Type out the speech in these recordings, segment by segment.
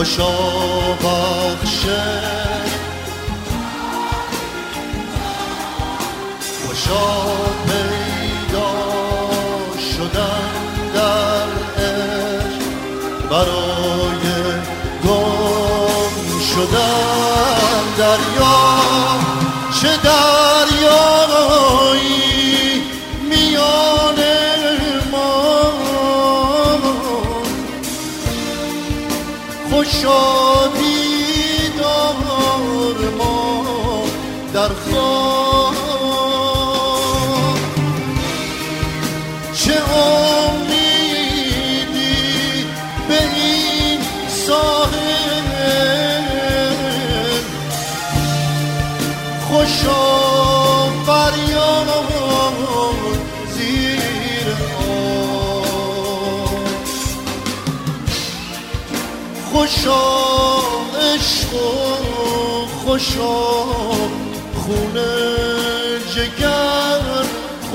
خوشا بخشه خوشا پیدا شدن در عشق برای گم شدن دریا چه دریایی میان ما خوشا دیدار ما در خواب چه امیدی به این ساحل خوشا فریاد زیر آب خوشا عشق و خوشا خونه جگر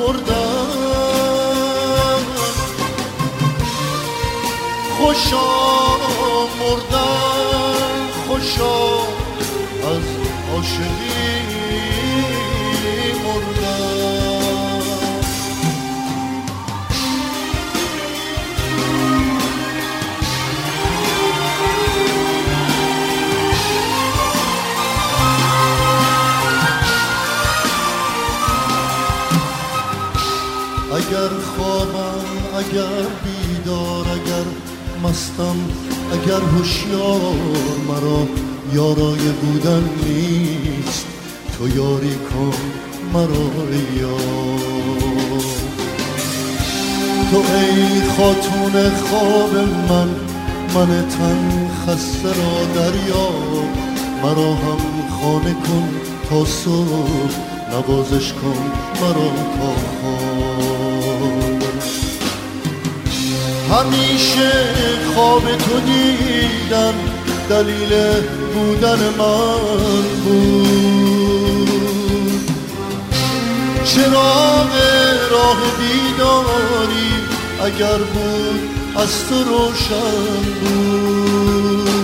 خوردن خوشا مردن خوشا از عاشقی مردن اگر خوابم اگر بیدار اگر مستم اگر هوشیار مرا یارای بودن نیست تو یاری کن مرا یار تو ای خاتون خواب من تن خسته را دریا مرا هم خانه کن تا صبح نوازش کن مرا تا خواب همیشه خواب تو دیدم دلیل بودن من بود چراغ راه بیداری اگر بود از تو روشن بود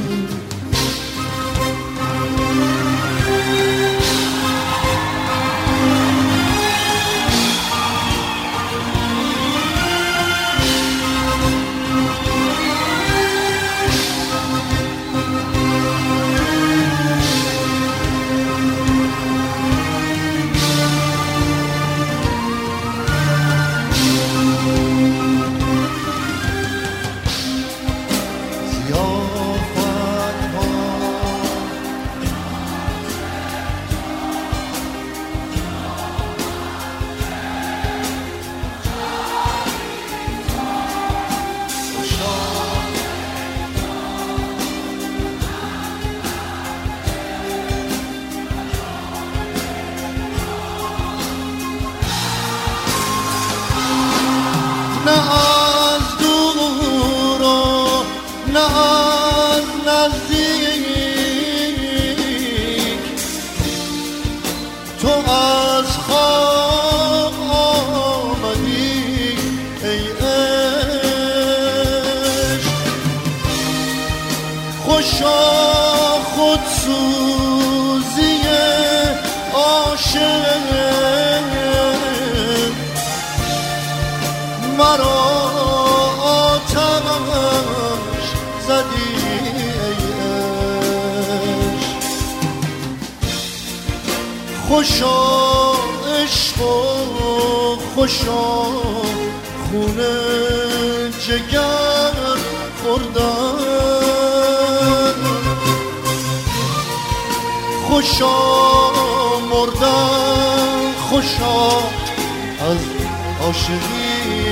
نه از دور و نه از نزدیک تو از خواب آمدی ای عشق خوشا خودسوزی عاشق مرا آتش زدی ای عشق خوشا عشق و خوشا خونه جگر خوردن خوشا مردن خوشا از عاشقی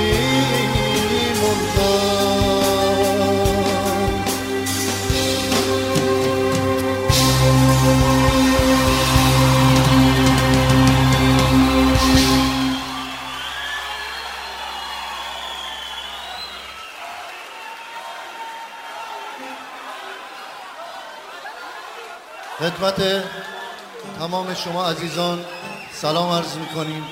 خدمت تمام شما عزیزان سلام عرض می‌کنیم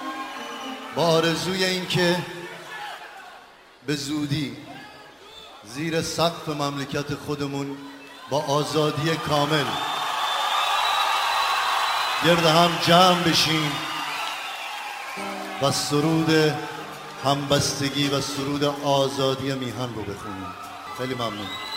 با آرزوی این که به زودی زیر سقف مملکت خودمون با آزادی کامل گرد هم جمع بشیم و سرود همبستگی و سرود آزادی میهن رو بخونیم. خیلی ممنون.